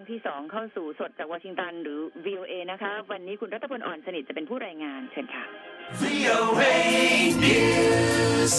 ที่2เข้าสู่สดจากวอชิงตันหรือ VOA นะคะวันนี้คุณรัตพลอ่อนสนิทจะเป็นผู้รายงานเชิญค่ะ VOA News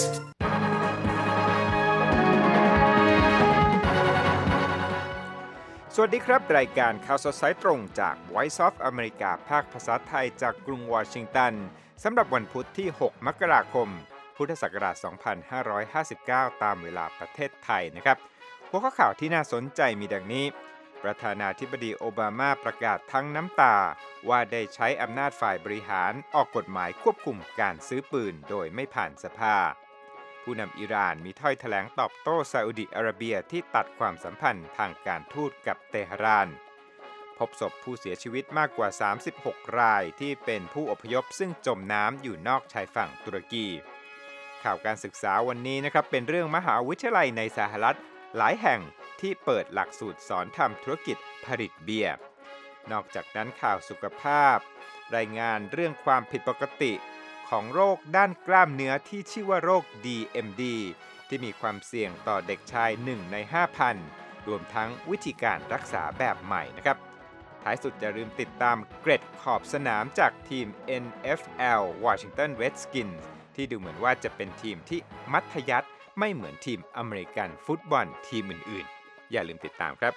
สวัสดีครับรายการข่าวสดสายตรงจาก Voice of America ภาคภาษาไทยจากกรุงวอชิงตันสำหรับวันพุธที่6มกราคมพุทธศักราช2559ตามเวลาประเทศไทยนะครับหัวข้อข่าวที่น่าสนใจมีดังนี้ประธานาธิบดีโอบามาประกาศทั้งน้ำตาว่าได้ใช้อำนาจฝ่ายบริหารออกกฎหมายควบคุมการซื้อปืนโดยไม่ผ่านสภาผู้นำอิหร่านมีถ้อยแถลงตอบโต้ซาอุดิอาระเบียที่ตัดความสัมพันธ์ทางการทูตกับเตหะรานพบศพผู้เสียชีวิตมากกว่า36รายที่เป็นผู้อพยพซึ่งจมน้ำอยู่นอกชายฝั่งตุรกีข่าวการศึกษาวันนี้นะครับเป็นเรื่องมหาวิทยาลัยในสหรัฐหลายแห่งที่เปิดหลักสูตรสอนทำธุรกิจผลิตเบียร์นอกจากนั้นข่าวสุขภาพรายงานเรื่องความผิดปกติของโรคด้านกล้ามเนื้อที่ชื่อว่าโรค DMD ที่มีความเสี่ยงต่อเด็กชาย1ใน 5,000 รวมทั้งวิธีการรักษาแบบใหม่นะครับท้ายสุดอย่าลืมติดตามเกร็ดขอบสนามจากทีม NFL Washington Redskins ที่ดูเหมือนว่าจะเป็นทีมที่มัธยัสถ์ไม่เหมือนทีมอเมริกันฟุตบอลทีมอื่นๆอย่าลืมติดตามครับ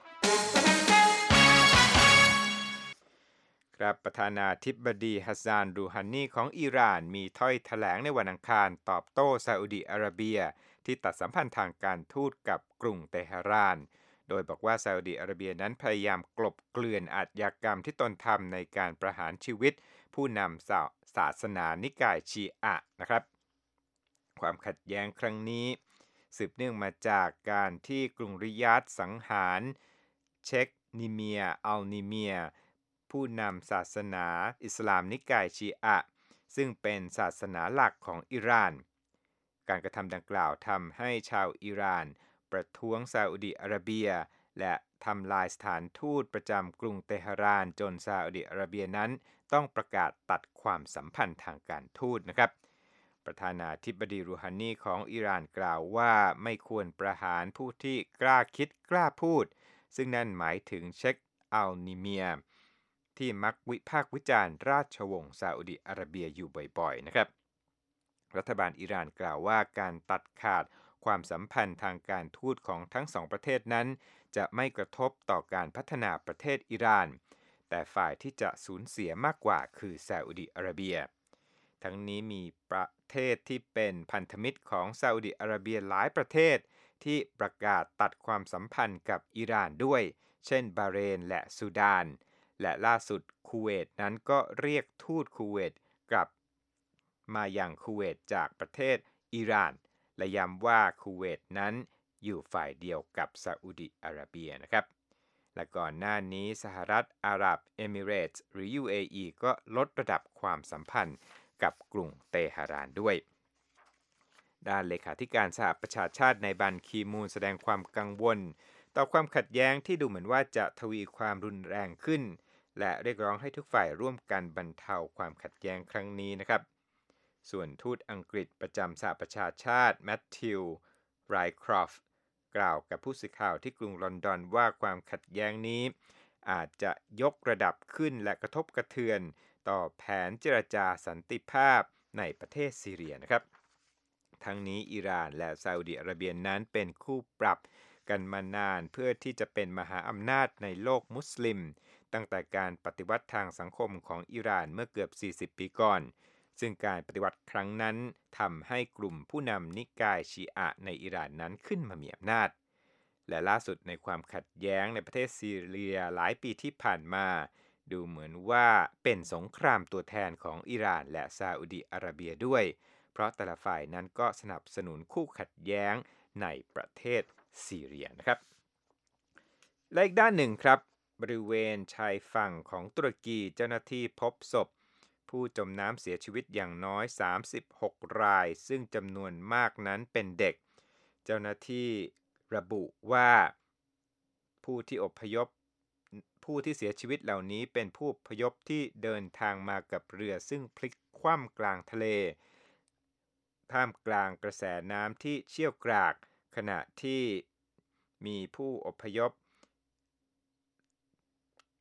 ประธานาธิบดีฮัสซาน รูฮานีของอิหร่านมีถ้อยแถลงในวันอังคารตอบโต้ซาอุดิอาระเบียที่ตัดสัมพันธ์ทางการทูตกับกรุงเตหะรานโดยบอกว่าซาอุดิอาระเบียนั้นพยายามกลบเกลื่อนอาชญากรรมที่ตนทำในการประหารชีวิตผู้นำศาสนานิกายชีอะห์นะครับความขัดแย้งครั้งนี้สืบเนื่องมาจากการที่กรุงริยาดสังหารเชคนิเมียอัลนิเมียผู้นำศาสนาอิสลามนิกายชีอะห์ซึ่งเป็นศาสนาหลักของอิหร่านการกระทำดังกล่าวทำให้ชาวอิหร่านประท้วงซาอุดิอาระเบียและทำลายสถานทูตประจำกรุงเตหะรานจนซาอุดิอาระเบียนั้นต้องประกาศตัดความสัมพันธ์ทางการทูตนะครับประธานาธิบดีรูฮานีของอิหร่านกล่าวว่าไม่ควรประหารผู้ที่กล้าคิดกล้าพูดซึ่งนั่นหมายถึงเชคอัลนิเมียที่มักวิพากษ์วิจารณ์ราชวงศ์ซาอุดิอาระเบียอยู่บ่อยๆนะครับรัฐบาลอิหร่านกล่าวว่าการตัดขาดความสัมพันธ์ทางการทูตของทั้งสองประเทศนั้นจะไม่กระทบต่อการพัฒนาประเทศอิหร่านแต่ฝ่ายที่จะสูญเสียมากกว่าคือซาอุดิอาระเบียทั้งนี้มีประเทศที่เป็นพันธมิตรของซาอุดิอาระเบียหลายประเทศที่ประกาศตัดความสัมพันธ์กับอิหร่านด้วยเช่นบาห์เรนและซูดานและล่าสุดคูเวตนั้นก็เรียกทูตคูเวตกลับมายังคูเวตจากประเทศอิหร่านและย้ำว่าคูเวตนั้นอยู่ฝ่ายเดียวกับซาอุดิอาระเบียนะครับและก่อนหน้านี้สหรัฐอาหรับเอมิเรตส์หรือ UAE ก็ลดระดับความสัมพันธ์กับกรุงเตหะรานด้วยด้านเลขาธิการสหประชาชาติในบันคีมูนแสดงความกังวลต่อความขัดแย้งที่ดูเหมือนว่าจะทวีความรุนแรงขึ้นและเรียกร้องให้ทุกฝ่ายร่วมกันบรรเทาความขัดแย้งครั้งนี้นะครับส่วนทูตอังกฤษประจำสหประชาชาติแมทธิวไรครอฟต์กล่าวกับผู้สื่อข่าวที่กรุงลอนดอนว่าความขัดแย้งนี้อาจจะยกระดับขึ้นและกระทบกระเทือนต่อแผนเจรจาสันติภาพในประเทศซีเรียนะครับทั้งนี้อิหร่านและซาอุดิอาระเบียนั้นเป็นคู่ปรับกันมานานเพื่อที่จะเป็นมหาอำนาจในโลกมุสลิมตั้งแต่การปฏิวัติทางสังคมของอิหร่านเมื่อเกือบ40ปีก่อนซึ่งการปฏิวัติครั้งนั้นทำให้กลุ่มผู้นำนิกายชีอะห์ในอิหร่านนั้นขึ้นมามีอำนาจและล่าสุดในความขัดแย้งในประเทศซีเรียหลายปีที่ผ่านมาดูเหมือนว่าเป็นสงครามตัวแทนของอิหร่านและซาอุดิอาระเบียด้วยเพราะแต่ละฝ่ายนั้นก็สนับสนุนคู่ขัดแย้งในประเทศซีเรียนะครับและอีกด้านหนึ่งครับบริเวณชายฝั่งของตุรกีเจ้าหน้าที่พบศพผู้จมน้ำเสียชีวิตอย่างน้อย36รายซึ่งจำนวนมากนั้นเป็นเด็กเจ้าหน้าที่ระบุว่าผู้ที่เสียชีวิตเหล่านี้เป็นผู้อพยพที่เดินทางมากับเรือซึ่งพลิกคว่ำกลางทะเลท่ามกลางกระแสน้ำที่เชี่ยวกรากขณะที่มีผู้อพยพ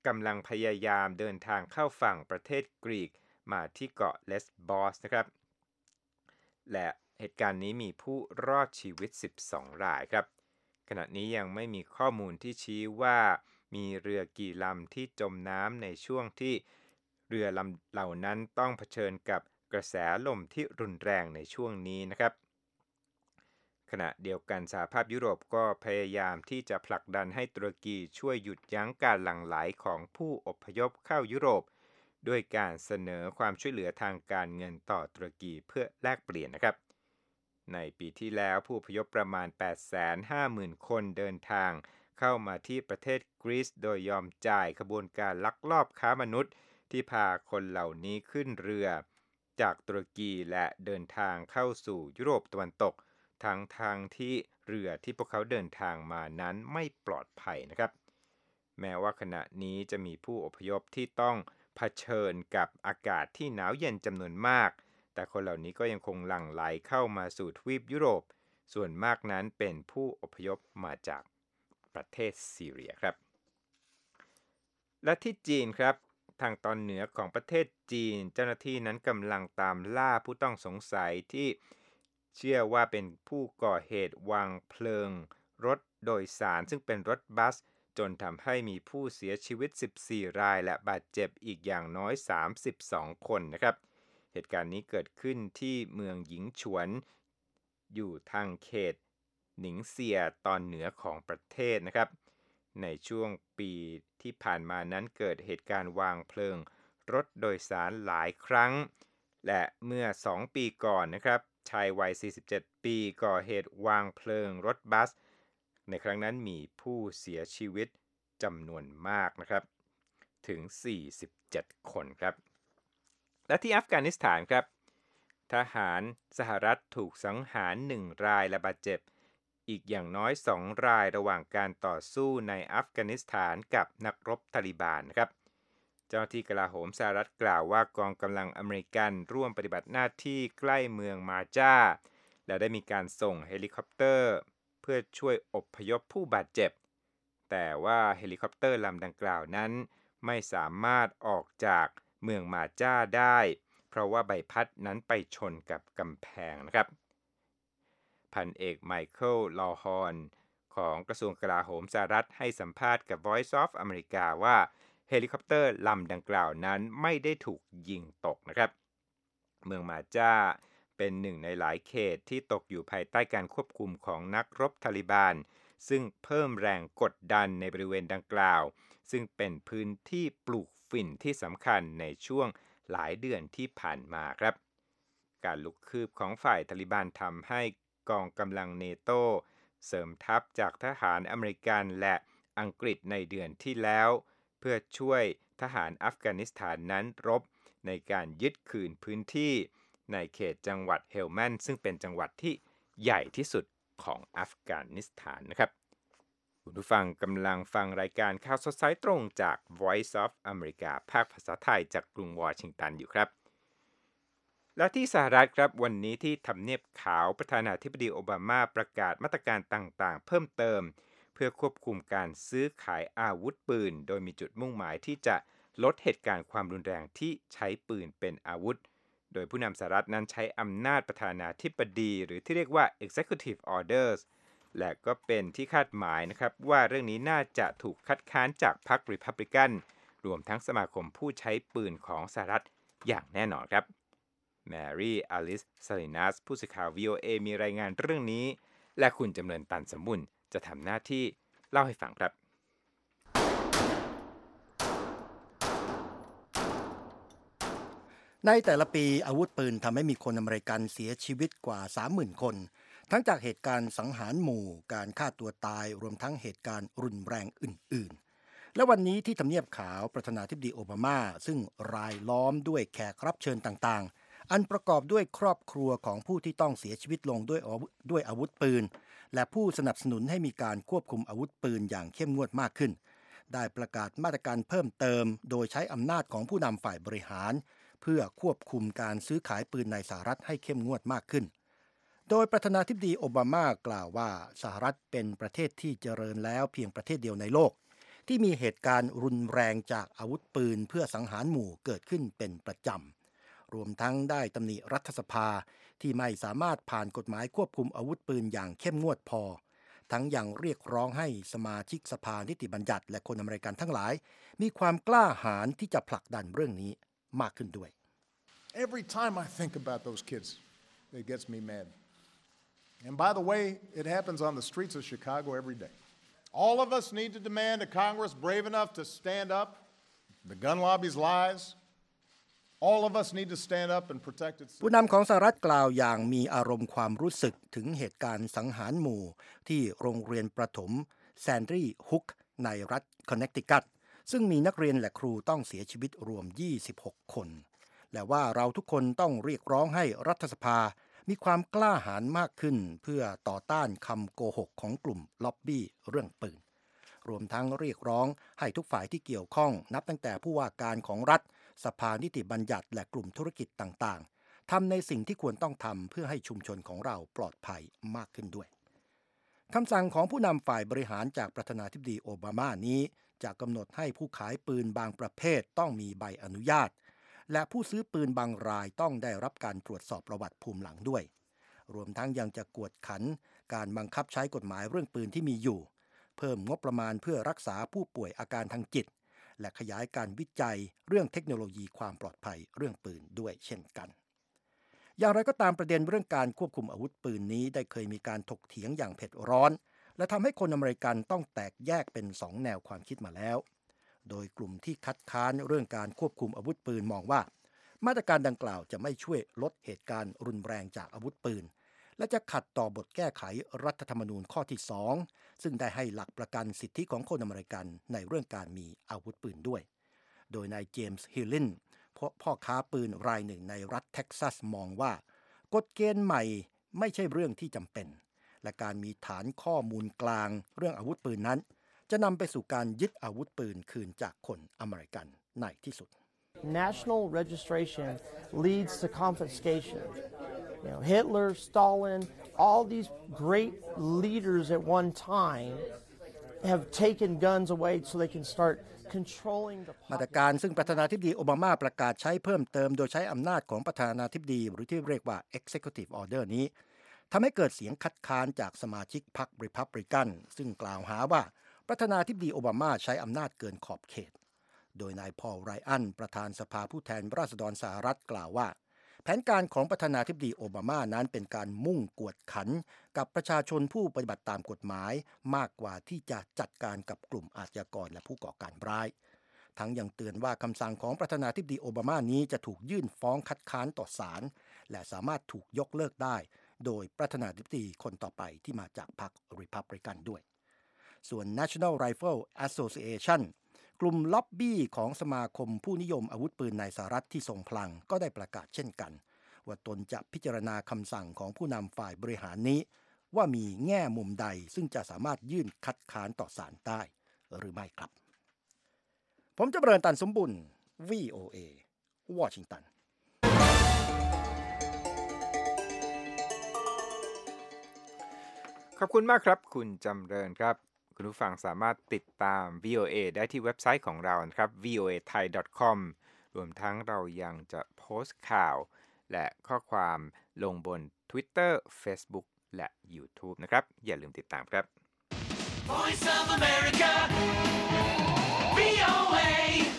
กำลังพยายามเดินทางเข้าฝั่งประเทศกรีกมาที่เกาะเลสบอสนะครับและเหตุการณ์นี้มีผู้รอดชีวิต12รายครับขณะนี้ยังไม่มีข้อมูลที่ชี้ว่ามีเรือกี่ลำที่จมน้ำในช่วงที่เรือลำเหล่านั้นต้องเผชิญกับกระแสลมที่รุนแรงในช่วงนี้นะครับขณะเดียวกันสหภาพยุโรปก็พยายามที่จะผลักดันให้ตุรกีช่วยหยุดยั้งการหลั่งไหลของผู้อพยพเข้ายุโรปด้วยการเสนอความช่วยเหลือทางการเงินต่อตุรกีเพื่อแลกเปลี่ยนนะครับในปีที่แล้วผู้อพยพประมาณ 850,000 คนเดินทางเข้ามาที่ประเทศกรีซโดยยอมจ่ายขบวนการลักลอบค้ามนุษย์ที่พาคนเหล่านี้ขึ้นเรือจากตุรกีและเดินทางเข้าสู่ยุโรปตะวันตกทั้งที่เรือที่พวกเขาเดินทางมานั้นไม่ปลอดภัยนะครับแม้ว่าขณะนี้จะมีผู้อพยพที่ต้องเผชิญกับอากาศที่หนาวเย็นจำนวนมากแต่คนเหล่านี้ก็ยังคงหลั่งไหลเข้ามาสู่ทวีปยุโรปส่วนมากนั้นเป็นผู้อพยพมาจากประเทศซีเรียครับและที่จีนครับทางตอนเหนือของประเทศจีนเจ้าหน้าที่นั้นกำลังตามล่าผู้ต้องสงสัยที่เชื่อว่าเป็นผู้ก่อเหตุวางเพลิงรถโดยสารซึ่งเป็นรถบัสจนทำให้มีผู้เสียชีวิต14รายและบาดเจ็บอีกอย่างน้อย32คนนะครับเหตุการณ์นี้เกิดขึ้นที่เมืองหญิงฉวนอยู่ทางเขตหนิงเซียตอนเหนือของประเทศนะครับในช่วงปีที่ผ่านมานั้นเกิดเหตุการณ์วางเพลิงรถโดยสารหลายครั้งและเมื่อ2ปีก่อนนะครับชายวัย47ปีก่อเหตุวางเพลิงรถบัสในครั้งนั้นมีผู้เสียชีวิตจำนวนมากนะครับถึง47คนครับและที่อัฟกานิสถานครับทหารสหรัฐถูกสังหาร1รายและบาดเจ็บอีกอย่างน้อย2รายระหว่างการต่อสู้ในอัฟกานิสถานกับนักรบตาลิบานนะครับเจ้าหน้าที่กลาโหมสหรัฐกล่าวว่ากองกำลังอเมริกันร่วมปฏิบัติหน้าที่ใกล้เมืองมาจาและได้มีการส่งเฮลิคอปเตอร์เพื่อช่วยอพยพผู้บาดเจ็บแต่ว่าเฮลิคอปเตอร์ลำดังกล่าวนั้นไม่สามารถออกจากเมืองมาจาได้เพราะว่าใบพัดนั้นไปชนกับกำแพงนะครับพันเอกไมเคิลลอฮอนของกระทรวงกลาโหมสหรัฐให้สัมภาษณ์กับ Voice of America ว่าเฮลิคอปเตอร์ลำดังกล่าวนั้นไม่ได้ถูกยิงตกนะครับเมืองมาจาเป็นหนึ่งในหลายเขตที่ตกอยู่ภายใต้การควบคุมของนักรบตาลิบานซึ่งเพิ่มแรงกดดันในบริเวณดังกล่าวซึ่งเป็นพื้นที่ปลูกฝิ่นที่สำคัญในช่วงหลายเดือนที่ผ่านมาครับการลุกคืบของฝ่ายตาลิบันทำให้กองกำลังเนโตเสริมทัพจากทหารอเมริกันและอังกฤษในเดือนที่แล้วเพื่อช่วยทหารอัฟกานิสถานนั้นรบในการยึดคืนพื้นที่ในเขตจังหวัดเฮลมันซึ่งเป็นจังหวัดที่ใหญ่ที่สุดของอัฟกานิสถานนะครับคุณผู้ฟังกำลังฟังรายการข่าวสดสายตรงจาก Voice of America ภาคภาษาไทยจากกรุงวอชิงตันอยู่ครับและที่สหรัฐครับวันนี้ที่ทำเนียบขาวประธานาธิบดีโอบามาประกาศมาตรการต่างๆเพิ่มเติมเพื่อควบคุมการซื้อขายอาวุธปืนโดยมีจุดมุ่งหมายที่จะลดเหตุการณ์ความรุนแรงที่ใช้ปืนเป็นอาวุธโดยผู้นำสหรัฐนั้นใช้อำนาจประธานาธิบดีหรือที่เรียกว่า Executive Orders และก็เป็นที่คาดหมายนะครับว่าเรื่องนี้น่าจะถูกคัดค้านจากพรรค Republican รวมทั้งสมาคมผู้ใช้ปืนของสหรัฐอย่างแน่นอนครับแมรี่อลิสซาลินัสผู้สื่อข่าว VOA มีรายงานเรื่องนี้และคุณจำเริญตันสมบุญจะทำหน้าที่เล่าให้ฟังครับในแต่ละปีอาวุธปืนทำให้มีคนอเมริกันเสียชีวิตกว่า 30,000 คนทั้งจากเหตุการณ์สังหารหมู่การฆ่าตัวตายรวมทั้งเหตุการณ์รุนแรงอื่นๆและวันนี้ที่ทำเนียบขาวประธานาธิบดีโอบามาซึ่งรายล้อมด้วยแขกรับเชิญต่างๆอันประกอบด้วยครอบครัวของผู้ที่ต้องเสียชีวิตลงด้วยอาวุธปืนและผู้สนับสนุนให้มีการควบคุมอาวุธปืนอย่างเข้มงวดมากขึ้นได้ประกาศมาตรการเพิ่มเติมโดยใช้อำนาจของผู้นำฝ่ายบริหารเพื่อควบคุมการซื้อขายปืนในสหรัฐให้เข้มงวดมากขึ้นโดยประธานาธิบดีโอบามากล่าวว่าสหรัฐเป็นประเทศที่เจริญแล้วเพียงประเทศเดียวในโลกที่มีเหตุการณ์รุนแรงจากอาวุธปืนเพื่อสังหารหมู่เกิดขึ้นเป็นประจำรวมทั้งได้ตำหนิรัฐสภาที่ไม่สามารถผ่านกฎหมายควบคุมอาวุธปืนอย่างเข้มงวดพอทั้งยังเรียกร้องให้สมาชิกสภานิติบัญญัติและคนอเมริกันทั้งหลายมีความกล้าหาญที่จะผลักดันเรื่องนี้มากขึ้นด้วย Every time I think about those kids, it gets me mad. And by the way, it happens on the streets of Chicago every day. All of us need to demand a Congress brave enough to stand up. The gun lobby's lies. All of us need to stand up and protect its ผู้นำของสหรัฐกล่าวอย่างมีอารมณ์ความรู้สึกถึงเหตุการณ์สังหารหมู่ที่โรงเรียนประถมแซนดรีฮุกในรัฐคอนเนคติคัตซึ่งมีนักเรียนและครูต้องเสียชีวิตรวม26คนและว่าเราทุกคนต้องเรียกร้องให้รัฐสภามีความกล้าหาญมากขึ้นเพื่อต่อต้านคำโกหกของกลุ่มล็อบบี้เรื่องปืนรวมทั้งเรียกร้องให้ทุกฝ่ายที่เกี่ยวข้องนับตั้งแต่ผู้ว่าการของรัฐสภานิติบัญญัติและกลุ่มธุรกิจต่างๆทำในสิ่งที่ควรต้องทำเพื่อให้ชุมชนของเราปลอดภัยมากขึ้นด้วยคำสั่งของผู้นำฝ่ายบริหารจากประธานาธิบดีโอบามานี้จะกำหนดให้ผู้ขายปืนบางประเภทต้องมีใบอนุญาตและผู้ซื้อปืนบางรายต้องได้รับการตรวจสอบประวัติภูมิหลังด้วยรวมทั้งยังจะกวดขันการบังคับใช้กฎหมายเรื่องปืนที่มีอยู่เพิ่มงบประมาณเพื่อรักษาผู้ป่วยอาการทางจิตและขยายการวิจัยเรื่องเทคโนโลยีความปลอดภัยเรื่องปืนด้วยเช่นกันอย่างไรก็ตามประเด็นเรื่องการควบคุมอาวุธปืนนี้ได้เคยมีการถกเถียงอย่างเผ็ดร้อนและทำให้คนอเมริกันต้องแตกแยกเป็น2แนวความคิดมาแล้วโดยกลุ่มที่คัดค้านเรื่องการควบคุมอาวุธปืนมองว่ามาตรการดังกล่าวจะไม่ช่วยลดเหตุการณ์รุนแรงจากอาวุธปืนและจะขัดต่อบทแก้ไขรัฐธรรมนูญข้อที่2ซึ่งได้ให้หลักประกันสิทธิของคนอเมริกันในเรื่องการมีอาวุธปืนด้วยโดยนายเจมส์ฮิลลินพ่อค้าปืนรายหนึ่งในรัฐเท็กซัสมองว่ากฎเกณฑ์ใหม่ไม่ใช่เรื่องที่จำเป็นและการมีฐานข้อมูลกลางเรื่องอาวุธปืนนั้นจะนำไปสู่การยึดอาวุธปืนคืนจากคนอเมริกันในที่สุด National registration leads to confiscation. Hitler, Stalin, all these great leaders at one time have taken guns away so they can start controlling the population. มาตรการซึ่งประธานาธิบดีโอบามาประกาศใช้เพิ่มเติมโดยใช้อำนาจของประธานาธิบดีหรือที่เรียกว่า Executive Order นี้ทำให้เกิดเสียงคัดค้านจากสมาชิกพรรครีพับลิกันซึ่งกล่าวหาว่าประธานาธิบดีโอบามาใช้อำนาจเกินขอบเขตโดยนายพอลไรอันประธานสภาผู้แทนราษฎรสหรัฐกล่าวว่าแผนการของประธานาธิบดีโอบามานั้นเป็นการมุ่งกวดขันกับประชาชนผู้ปฏิบัติตามกฎหมายมากกว่าที่จะจัดการกับกลุ่มอาชญากรและผู้ก่อการร้ายทั้งยังเตือนว่าคำสั่งของประธานาธิบดีโอบามานี้จะถูกยื่นฟ้องคัดค้านต่อศาลและสามารถถูกยกเลิกได้โดยประธานาธิบดีคนต่อไปที่มาจากพรรครีพับลิกันด้วยส่วน National Rifle Association กลุ่มล็อบบี้ของสมาคมผู้นิยมอาวุธปืนในสหรัฐที่ทรงพลังก็ได้ประกาศเช่นกันว่าตนจะพิจารณาคำสั่งของผู้นำฝ่ายบริหารนี้ว่ามีแง่มุมใดซึ่งจะสามารถยื่นคัดค้านต่อศาลได้หรือไม่ครับผมจะเริญตันสมบุญ VOA วอชิงตันขอบคุณมากครับคุณจำเริญครับคุณผู้ฟังสามารถติดตาม VOA ได้ที่เว็บไซต์ของเรานะครับ voathai.com รวมทั้งเรายังจะโพสต์ข่าวและข้อความลงบน Twitter Facebook และ YouTube นะครับอย่าลืมติดตามครับ Voice of America VOA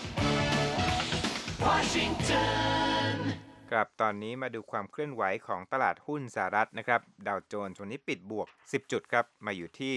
Washington ครับตอนนี้มาดูความเคลื่อนไหวของตลาดหุ้นสหรัฐนะครับดาวโจนส์วันนี้ปิดบวก10จุดครับมาอยู่ที่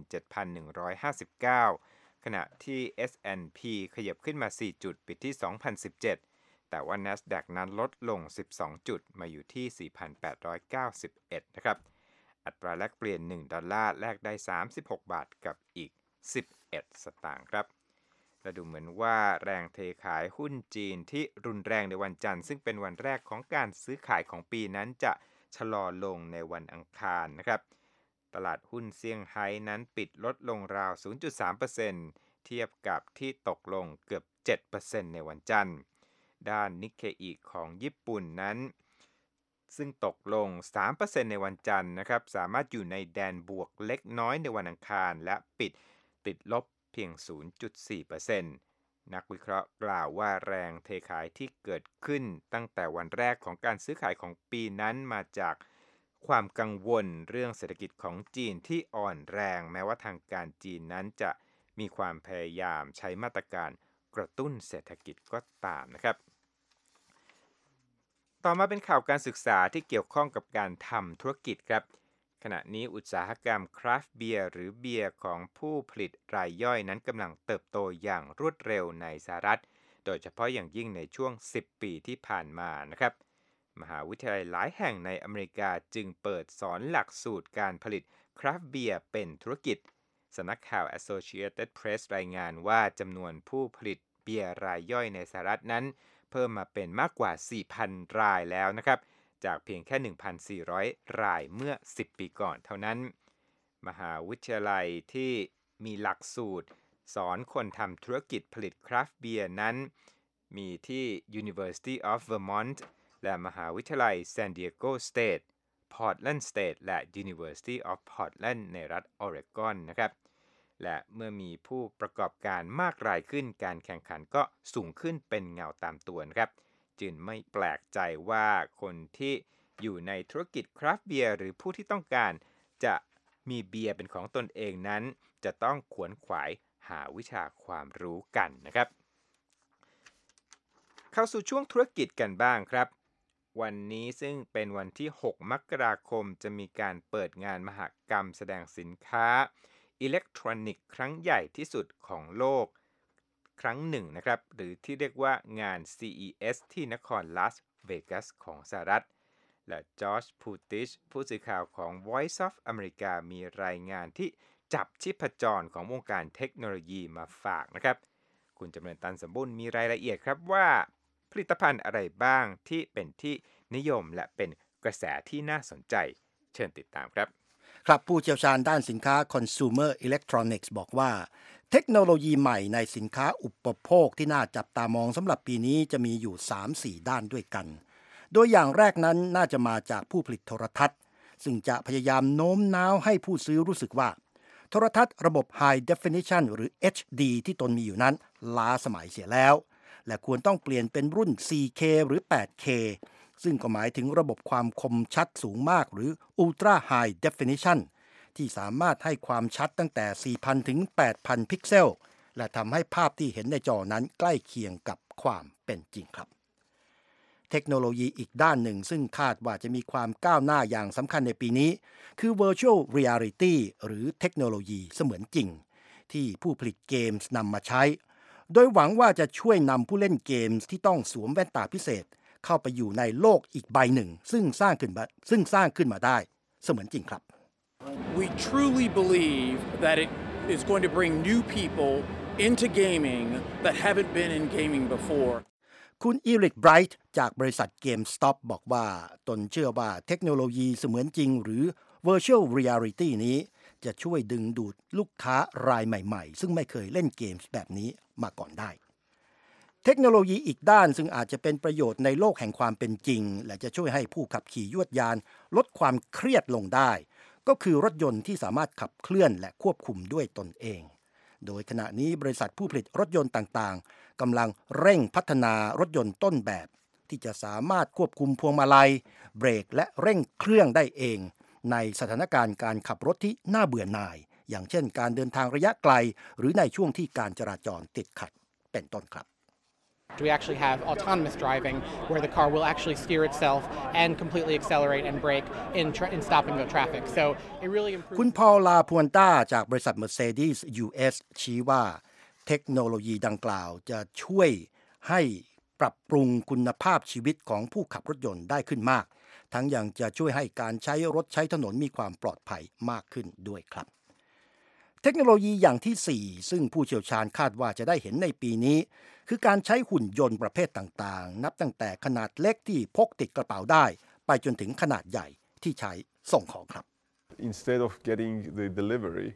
17,159 ขณะที่ S&P ขยับขึ้นมา4จุดปิดที่ 2,017 แต่ว่า NASDAQ นั้นลดลง12จุดมาอยู่ที่ 4,891 นะครับอัตราแลกเปลี่ยน1ดอลลาร์แลกได้36บาทกับอีก11สตางค์ครับและดูเหมือนว่าแรงเทขายหุ้นจีนที่รุนแรงในวันจันทร์ซึ่งเป็นวันแรกของการซื้อขายของปีนั้นจะชะลอลงในวันอังคารนะครับตลาดหุ้นเซี่ยงไฮ้นั้นปิดลดลงราว 0.3% เทียบกับที่ตกลงเกือบ 7% ในวันจันทร์ด้านนิกเคอิของญี่ปุ่นนั้นซึ่งตกลง 3% ในวันจันทร์นะครับสามารถอยู่ในแดนบวกเล็กน้อยในวันอังคารและปิดติดลบพียง 0.4%นักวิเคราะห์กล่าวว่าแรงเทขายที่เกิดขึ้นตั้งแต่วันแรกของการซื้อขายของปีนั้นมาจากความกังวลเรื่องเศรษฐกิจของจีนที่อ่อนแรงแม้ว่าทางการจีนนั้นจะมีความพยายามใช้มาตรการกระตุ้นเศรษฐกิจก็ตามนะครับต่อมาเป็นข่าวการศึกษาที่เกี่ยวข้องกับการทำธุรกิจครับขณะนี้อุตสาหกรรมคราฟต์เบียร์หรือเบียร์ของผู้ผลิตรายย่อยนั้นกำลังเติบโตอย่างรวดเร็วในสหรัฐโดยเฉพาะอย่างยิ่งในช่วง10 ปีที่ผ่านมานะครับมหาวิทยาลัยหลายแห่งในอเมริกาจึงเปิดสอนหลักสูตรการผลิตคราฟต์เบียร์เป็นธุรกิจสำนักข่าว Associated Press รายงานว่าจำนวนผู้ผลิตเบียร์รายย่อยในสหรัฐนั้นเพิ่มมาเป็นมากกว่า 4,000 รายแล้วนะครับจากเพียงแค่ 1,400 รายเมื่อ10 ปีก่อนเท่านั้นมหาวิทยาลัยที่มีหลักสูตรสอนคนทำธุรกิจผลิตคราฟต์เบียร์นั้นมีที่ University of Vermont และมหาวิทยาลัย San Diego State Portland State และ University of Portland ในรัฐออเรกอนนะครับและเมื่อมีผู้ประกอบการมากรายขึ้นการแข่งขันก็สูงขึ้นเป็นเงาตามตัวนะครับจึงไม่แปลกใจว่าคนที่อยู่ในธุรกิจคราฟต์เบียร์หรือผู้ที่ต้องการจะมีเบียร์เป็นของตนเองนั้นจะต้องขวนขวายหาวิชาความรู้กันนะครับเข้าสู่ช่วงธุรกิจกันบ้างครับวันนี้ซึ่งเป็นวันที่6 มกราคมจะมีการเปิดงานมหกรรมแสดงสินค้าอิเล็กทรอนิกส์ครั้งใหญ่ที่สุดของโลกครั้งหนึ่งนะครับหรือที่เรียกว่างาน CES ที่นครลาสเวกัสของสหรัฐและจอร์จพูติชผู้สื่อข่าวของ Voice of America มีรายงานที่จับชีพจรของวงการเทคโนโลยีมาฝากนะครับคุณจำเริญตันสมบูรณ์มีรายละเอียดครับว่าผลิตภัณฑ์อะไรบ้างที่เป็นที่นิยมและเป็นกระแสที่น่าสนใจเชิญติดตามครับครับผู้เชี่ยวชาญด้านสินค้า Consumer Electronics บอกว่าเทคโนโลยีใหม่ในสินค้าอุปโภคที่น่าจับตามองสำหรับปีนี้จะมีอยู่ 3-4 ด้านด้วยกันโดยอย่างแรกนั้นน่าจะมาจากผู้ผลิตโทรทัศน์ซึ่งจะพยายามโน้มน้าวให้ผู้ซื้อรู้สึกว่าโทรทัศน์ระบบ High Definition หรือ HD ที่ตนมีอยู่นั้นล้าสมัยเสียแล้วและควรต้องเปลี่ยนเป็นรุ่น 4K หรือ 8K ซึ่งก็หมายถึงระบบความคมชัดสูงมากหรือ Ultra High Definition ที่สามารถให้ความชัดตั้งแต่ 4,000 ถึง 8,000 พิกเซลและทำให้ภาพที่เห็นในจอนั้นใกล้เคียงกับความเป็นจริงครับเทคโนโลยีอีกด้านหนึ่งซึ่งคาดว่าจะมีความก้าวหน้าอย่างสำคัญในปีนี้คือ Virtual Reality หรือเทคโนโลยีเสมือนจริงที่ผู้ผลิตเกมส์นำมาใช้โดยหวังว่าจะช่วยนำผู้เล่นเกมส์ที่ต้องสวมแว่นตาพิเศษเข้าไปอยู่ในโลกอีกใบหนึ่งซึ่งสร้างขึ้นมาได้เสมือนจริงครับ We truly believe that it is going to bring new people into gaming that haven't been in gaming before. คุณอีริกไบรท์จากบริษัท GameStop บอกว่าตนเชื่อว่าเทคโนโลยีเสมือนจริงหรือ Virtual Reality นี้จะช่วยดึงดูดลูกค้ารายใหม่ๆซึ่งไม่เคยเล่นเกมแบบนี้มาก่อนได้เทคโนโลยีอีกด้านซึ่งอาจจะเป็นประโยชน์ในโลกแห่งความเป็นจริงและจะช่วยให้ผู้ขับขี่ยวดยานลดความเครียดลงได้ก็คือรถยนต์ที่สามารถขับเคลื่อนและควบคุมด้วยตนเองโดยขณะนี้บริษัทผู้ผลิตรถยนต์ต่างๆกำลังเร่งพัฒนารถยนต์ต้นแบบที่จะสามารถควบคุมพวงมาลัยเบรกและเร่งเครื่องได้เองในสถานการณ์การขับรถที่น่าเบื่อหน่ายอย่างเช่นการเดินทางระยะไกลหรือในช่วงที่การจราจรติดขัดเป็นต้นครับ We actually have autonomous driving where the car will actually steer itself and completely accelerate and brake in stop and go traffic. So it really improves. คุณพอลลาพวนต้าจากบริษัท Mercedes US ชี้ว่าเทคโนโลยีดังกล่าวจะช่วยให้ปรับปรุงคุณภาพชีวิตของผู้ขับรถยนต์ได้ขึ้นมากทั้งยังจะช่วยให้การใช้รถใช้ถนนมีความปลอดภัยมากขึ้นด้วยครับเทคโนโลยีอย่างที่4ซึ่งผู้เชี่ยวชาญคาดว่าจะได้เห็นในปีนี้คือการใช้หุ่นยนต์ประเภทต่างๆนับตั้งแต่ขนาดเล็กที่พกติดกระเป๋าได้ไปจนถึงขนาดใหญ่ที่ใช้ส่งของครับ Instead of getting the delivery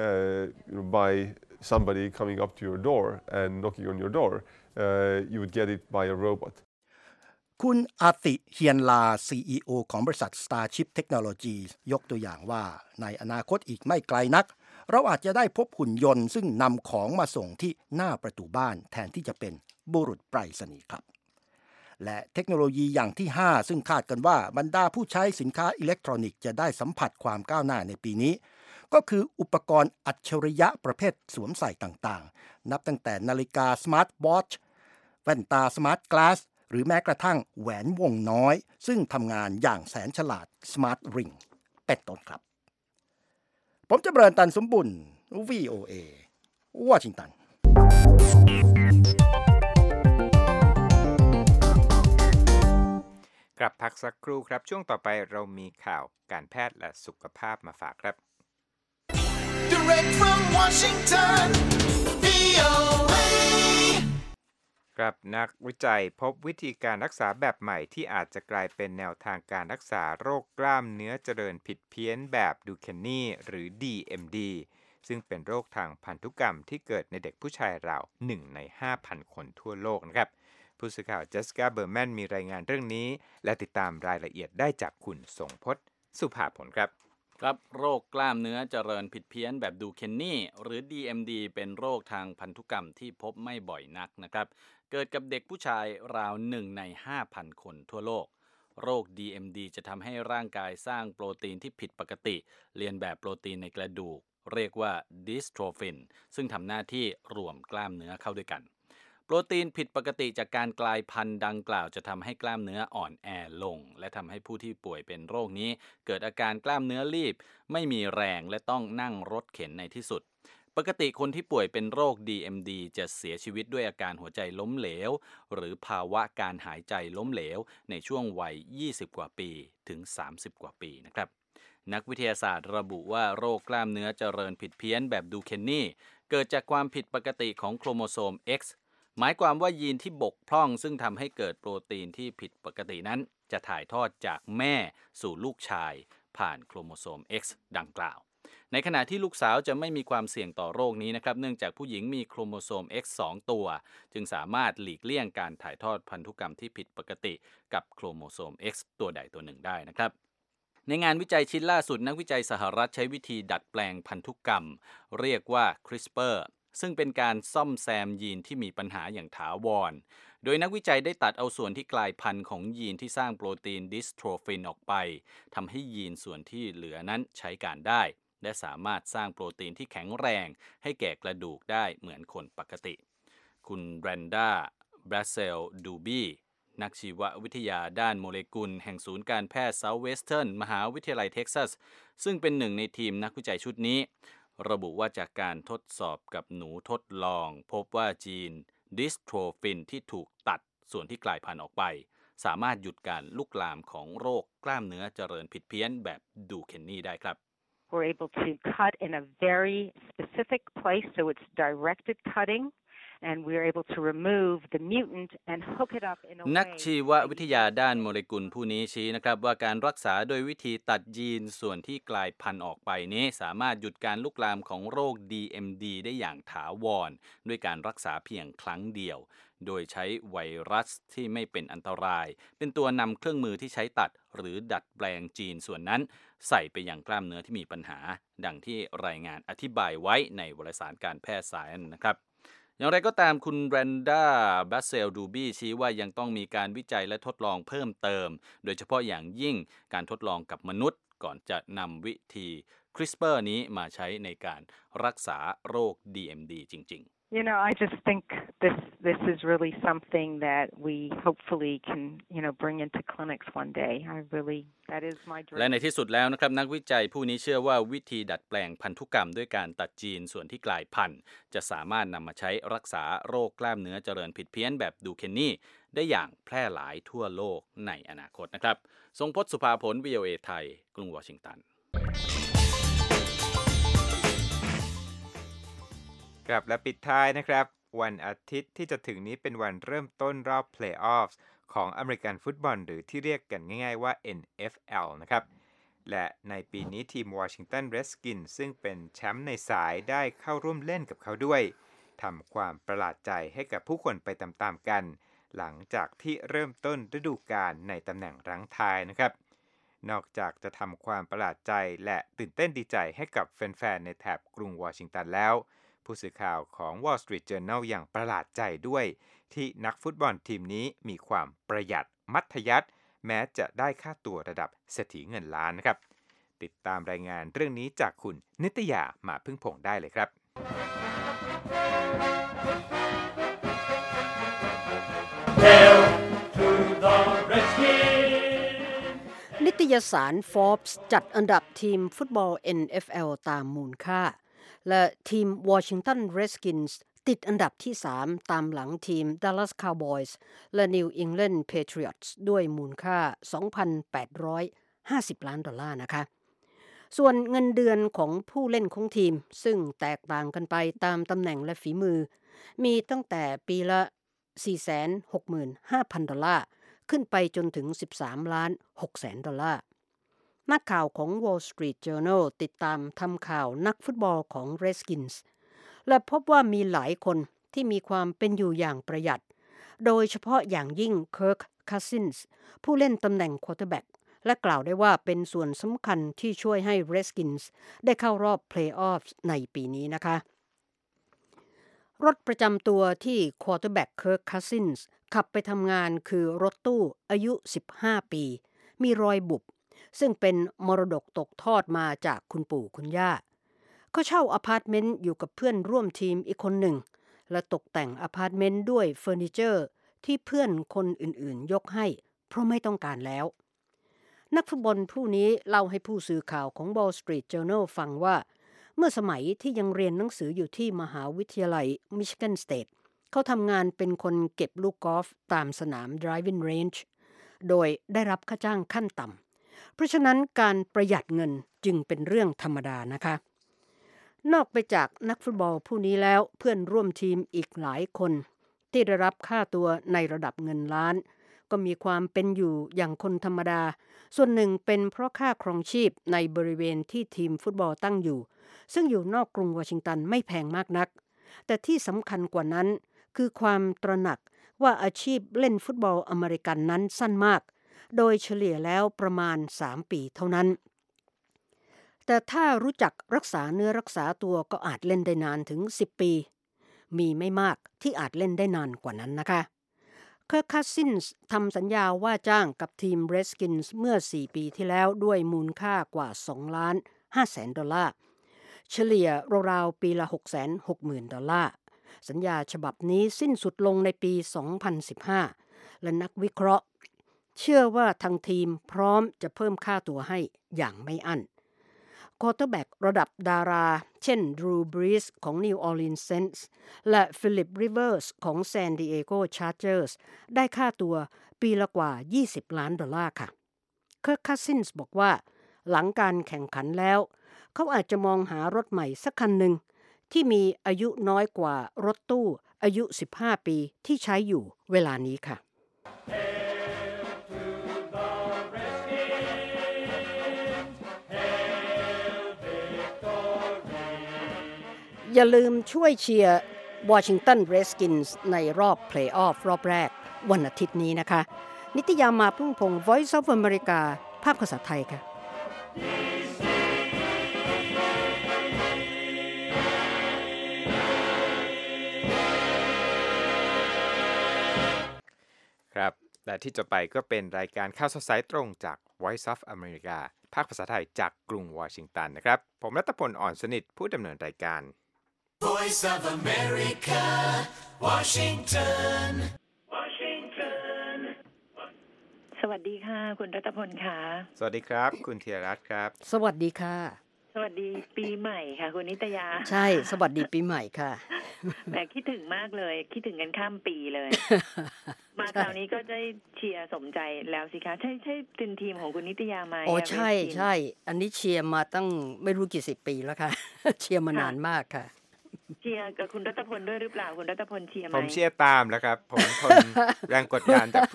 by somebody coming up to your door and knocking on your door, you would get it by a robot. คุณอาติเฮียนลา CEO ของบริษัท Starship Technologies ยกตัวอย่างว่าในอนาคตอีกไม่ไกลนักเราอาจจะได้พบหุ่นยนต์ซึ่งนำของมาส่งที่หน้าประตูบ้านแทนที่จะเป็นบุรุษไปรษณีย์ครับและเทคโนโลยีอย่างที่ 5 ซึ่งคาดกันว่าบรรดาผู้ใช้สินค้าอิเล็กทรอนิกส์จะได้สัมผัสความก้าวหน้าในปีนี้ก็คืออุปกรณ์อัจฉริยะประเภทสวมใส่ต่างๆนับตั้งแต่นาฬิกาสมาร์ทวอทช์แว่นตาสมาร์ทกลาสหรือแม้กระทั่งแหวนวงน้อยซึ่งทำงานอย่างแสนฉลาดสมาร์ทริงเป็นต้นครับผมจะเบิร์นตันสมบุญ VOA วอชิงตันกลับพักสักครู่ครับช่วงต่อไปเรามีข่าวการแพทย์และสุขภาพมาฝากครับ Direct from Washington, VOA. ครับนักวิจัยพบวิธีการรักษาแบบใหม่ที่อาจจะกลายเป็นแนวทางการรักษาโรคกล้ามเนื้อเจริญผิดเพี้ยนแบบดูเคนนีหรือ DMD ซึ่งเป็นโรคทางพันธุกรรมที่เกิดในเด็กผู้ชายราว 1 ใน 5,000 คนทั่วโลกนะครับผู้สื่อข่าวเจสสิก้าเบอร์แมนมีรายงานเรื่องนี้และติดตามรายละเอียดได้จากคุณทรงพจน์สุภาผลครับครับโรคกล้ามเนื้อเจริญผิดเพี้ยนแบบดูเคนนีหรือ DMD เป็นโรคทางพันธุกรรมที่พบไม่บ่อยนักนะครับเกิดกับเด็กผู้ชายราว 1 ใน 5,000 คนทั่วโลกโรค DMD จะทำให้ร่างกายสร้างโปรตีนที่ผิดปกติเลียนแบบโปรตีนในกระดูกเรียกว่าดิสโทรฟินซึ่งทำหน้าที่รวมกล้ามเนื้อเข้าด้วยกันโปรตีนผิดปกติจากการกลายพันธุ์ดังกล่าวจะทำให้กล้ามเนื้ออ่อนแอลงและทำให้ผู้ที่ป่วยเป็นโรคนี้เกิดอาการกล้ามเนื้อรีบไม่มีแรงและต้องนั่งรถเข็นในที่สุดปกติคนที่ป่วยเป็นโรค DMD จะเสียชีวิตด้วยอาการหัวใจล้มเหลวหรือภาวะการหายใจล้มเหลวในช่วงวัย 20 กว่าปีถึง 30 กว่าปีนะครับนักวิทยาศาสตร์ระบุว่าโรคกล้ามเนื้อเจริญผิดเพี้ยนแบบดูเคนนีเกิดจากความผิดปกติของโครโมโซม X หมายความว่ายีนที่บกพร่องซึ่งทำให้เกิดโปรตีนที่ผิดปกตินั้นจะถ่ายทอดจากแม่สู่ลูกชายผ่านโครโมโซม X ดังกล่าวในขณะที่ลูกสาวจะไม่มีความเสี่ยงต่อโรคนี้นะครับเนื่องจากผู้หญิงมีโครโมโซม X 2 ตัวจึงสามารถหลีกเลี่ยงการถ่ายทอดพันธุกรรมที่ผิดปกติกับโครโมโซม X ตัวใดตัวหนึ่งได้นะครับในงานวิจัยชิ้นล่าสุดนักวิจัยสหรัฐใช้วิธีดัดแปลงพันธุกรรมเรียกว่า CRISPR ซึ่งเป็นการซ่อมแซมยีนที่มีปัญหาอย่างถาวรโดยนักวิจัยได้ตัดเอาส่วนที่กลายพันธุ์ของยีนที่สร้างโปรตีนดิสโทรฟินออกไปทำให้ยีนส่วนที่เหลือนั้นใช้การได้และสามารถสร้างโปรตีนที่แข็งแรงให้แก่กระดูกได้เหมือนคนปกติคุณแบรนดา บราเซล ดูบี้นักชีววิทยาด้านโมเลกุลแห่งศูนย์การแพทย์เซาท์เวสเทิร์นมหาวิทยาลัยเท็กซัสซึ่งเป็นหนึ่งในทีมนักวิจัยชุดนี้ระบุว่าจากการทดสอบกับหนูทดลองพบว่าจีนดิสโทรฟินที่ถูกตัดส่วนที่กลายพันธุ์ออกไปสามารถหยุดการลุกลามของโรคกล้ามเนื้อเจริญผิดเพี้ยนแบบดูเคนนีได้ครับ We're able to cut in a very specific place, so it's directed cutting, and we're able to remove the mutant and hook it up in a way. นักชีววิทยาด้านโมเลกุลผู้นี้ชี้นะครับว่าการรักษาโดยวิธีตัดยีนส่วนที่กลายพันธุ์ออกไปนี้สามารถหยุดการลุกลามของโรค DMD ได้อย่างถาวรด้วยการรักษาเพียงครั้งเดียวโดยใช้ไวรัสที่ไม่เป็นอันตรายเป็นตัวนำเครื่องมือที่ใช้ตัดหรือดัดแปลงจีนส่วนนั้นใส่ไปยังกล้ามเนื้อที่มีปัญหาดังที่รายงานอธิบายไว้ในวารสารการแพทย์ Science นะครับอย่างไรก็ตามคุณแบรนดา บราเซล ดูบี้ชี้ว่ายังต้องมีการวิจัยและทดลองเพิ่มเติมโดยเฉพาะอย่างยิ่งการทดลองกับมนุษย์ก่อนจะนำวิธี CRISPR นี้มาใช้ในการรักษาโรค DMD จริงๆ You know, I just think this is really something that we hopefully can, bring into clinics one day. That is my dream. และในที่สุดแล้วนะครับนักวิจัยผู้นี้เชื่อว่าวิธีดัดแปลงพันธุกรรมด้วยการตัดจีนส่วนที่กลายพันธุ์จะสามารถนำมาใช้รักษาโรคกล้ามเนื้อเจริญผิดเพี้ยนแบบดูเคนนีได้อย่างแพร่หลายทั่วโลกในอนาคตนะครับทรงพจน์สุภาผล VOA ไทยกรุงวอชิงตันครับและปิดท้ายนะครับวันอาทิตย์ที่จะถึงนี้เป็นวันเริ่มต้นรอบเพลย์ออฟของอเมริกันฟุตบอลหรือที่เรียกกันง่ายๆว่า NFL นะครับและในปีนี้ทีมวอชิงตันเรดสกินส์ซึ่งเป็นแชมป์ในสายได้เข้าร่วมเล่นกับเขาด้วยทำความประหลาดใจให้กับผู้คนไปตามๆกันหลังจากที่เริ่มต้นฤดูกาลในตำแหน่งรั้งท้ายนะครับนอกจากจะทำความประหลาดใจและตื่นเต้นดีใจให้กับแฟนๆในแถบกรุงวอชิงตันแล้วผู้สื่อข่าวของ Wall Street Journal อย่างประหลาดใจด้วยที่นักฟุตบอลทีมนี้มีความประหยัดมัธยัสถ์แม้จะได้ค่าตัวระดับเศรษฐีเงินล้านนะครับติดตามรายงานเรื่องนี้จากคุณนิตยามาพึ่งพงษ์ได้เลยครับนิตยสาร Forbes จัดอันดับทีมฟุตบอล NFL ตามมูลค่าและทีม Washington Redskins ติดอันดับที่ 3 ตามหลังทีม Dallas Cowboys และ New England Patriots ด้วยมูลค่า 2,850 ล้านดอลลาร์นะคะส่วนเงินเดือนของผู้เล่นของทีมซึ่งแตกต่างกันไปตามตำแหน่งและฝีมือมีตั้งแต่ปีละ 465,000 ดอลลาร์ขึ้นไปจนถึง 13,600,000 ดอลลาร์นักข่าวของ Wall Street Journal ติดตามทำข่าวนักฟุตบอลของ Redskins และพบว่ามีหลายคนที่มีความเป็นอยู่อย่างประหยัดโดยเฉพาะอย่างยิ่ง Kirk Cousins ผู้เล่นตำแหน่ง Quarterback และกล่าวได้ว่าเป็นส่วนสำคัญที่ช่วยให้ Redskins ได้เข้ารอบ Playoffs ในปีนี้นะคะรถประจำตัวที่ Quarterback Kirk Cousins ขับไปทำงานคือรถตู้อายุ 15 ปีมีรอยบุบซึ่งเป็นมรดกตกทอดมาจากคุณปู่คุณย่าเขาเช่าอพาร์ตเมนต์อยู่กับเพื่อนร่วมทีมอีกคนหนึ่งและตกแต่งอพาร์ตเมนต์ด้วยเฟอร์นิเจอร์ที่เพื่อนคนอื่นๆยกให้เพราะไม่ต้องการแล้วนักฟุตบอลผู้นี้เล่าให้ผู้สื่อข่าวของ Wall Street Journal ฟังว่าเมื่อสมัยที่ยังเรียนหนังสืออยู่ที่มหาวิทยาลัย Michigan State เขาทำงานเป็นคนเก็บลูกกอล์ฟตามสนาม driving range โดยได้รับค่าจ้างขั้นต่ำเพราะฉะนั้นการประหยัดเงินจึงเป็นเรื่องธรรมดานะคะนอกไปจากนักฟุตบอลผู้นี้แล้วเพื่อนร่วมทีมอีกหลายคนที่ได้รับค่าตัวในระดับเงินล้านก็มีความเป็นอยู่อย่างคนธรรมดาส่วนหนึ่งเป็นเพราะค่าครองชีพในบริเวณที่ทีมฟุตบอลตั้งอยู่ซึ่งอยู่นอกกรุงวอชิงตันไม่แพงมากนักแต่ที่สำคัญกว่านั้นคือความตระหนักว่าอาชีพเล่นฟุตบอลอเมริกันนั้นสั้นมากโดยเฉลี่ยแล้วประมาณ3 ปีเท่านั้นแต่ถ้ารู้จักรักษาเนื้อรักษาตัวก็อาจเล่นได้นานถึง10 ปีมีไม่มากที่อาจเล่นได้นานกว่านั้นนะคะKirk Cousins ทำสัญญาว่าจ้างกับทีม Redskins เมื่อ4 ปีที่แล้วด้วยมูลค่ากว่า 2,500,000 ดอลลาร์เฉลี่ยราวๆปีละ 660,000 ดอลลาร์สัญญาฉบับนี้สิ้นสุดลงในปี 2015 และนักวิเคราะห์เชื่อว่าทางทีมพร้อมจะเพิ่มค่าตัวให้อย่างไม่อั้นควอเตอร์แบ็กระดับดาราเช่น Drew Brees ของ New Orleans Saints และ Philip Rivers ของ San Diego Chargers ได้ค่าตัวปีละกว่า20 ล้านดอลลาร์ค่ะ Kirk Cousins บอกว่าหลังการแข่งขันแล้วเขาอาจจะมองหารถใหม่สักคันหนึ่งที่มีอายุน้อยกว่ารถตู้อายุ15 ปีที่ใช้อยู่เวลานี้ค่ะอย่าลืมช่วยเชียร์ Washington Redskins ในรอบ Playoff รอบแรกวันอาทิตย์นี้นะคะนิตยามาพึ่งพงษ์ Voice of America ภาคภาษาไทยค่ะครับและที่จะไปก็เป็นรายการข่าวสดสายตรงจาก Voice of America ภาคภาษาไทยจากกรุงวอชิงตันนะครับผมรัตพล อ่อนสนิทผู้ดำเนินรายการ Voice of America Washington สวัสดีค่ะคุณรัตพลค่ะสวัสดีครับคุณธีรรัตน์ครับสวัสดีค่ะสวัสดีปีใหม่ค่ะคุณนิตยาใช่สวัสดีปีใหม่ค่ะแต่คิดถึงมากเลยคิดถึงกันข้ามปีเลย มาคราวนี้ก็ได้เชียร์สมใจแล้วสิคะใช่เป็นทีมของคุณนิตยาไหมอ๋อใช่อันนี้เชียร์มาตั้งไม่รู้กี่สิบปีแล้วค่ะเชียร์มานานมากค่ะเชียร์กับคุณรัตพลด้วยหรือเปล่าคุณรัตพลเชียร์ไหมผมเชียร์ตามแล้วครับผมทนแรงกดดันจาก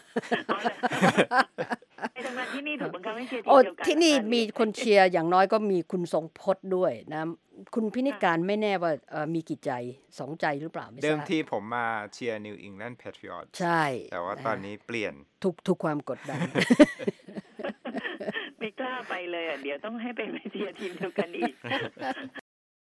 ไอ้ทำงานที่นี่ถูกบังคับให้เชียร์ทีมเดียวกันที่นี่มีคนเชียร์อย่างน้อยก็มีคุณทรงพจน์ด้วยนะคุณพินิจการไม่แน่ว่ามีกี่ใจ2ใจหรือเปล่าไม่ทราบเดิมทีผมมาเชียร์ New England Patriots ใช่แต่ว่าตอนนี้เปลี่ยนทุกความกดดันก็ไปเลยอ่ะเดี๋ยวต้องให้เป็นเชียร์ทีมเดียวกันอีก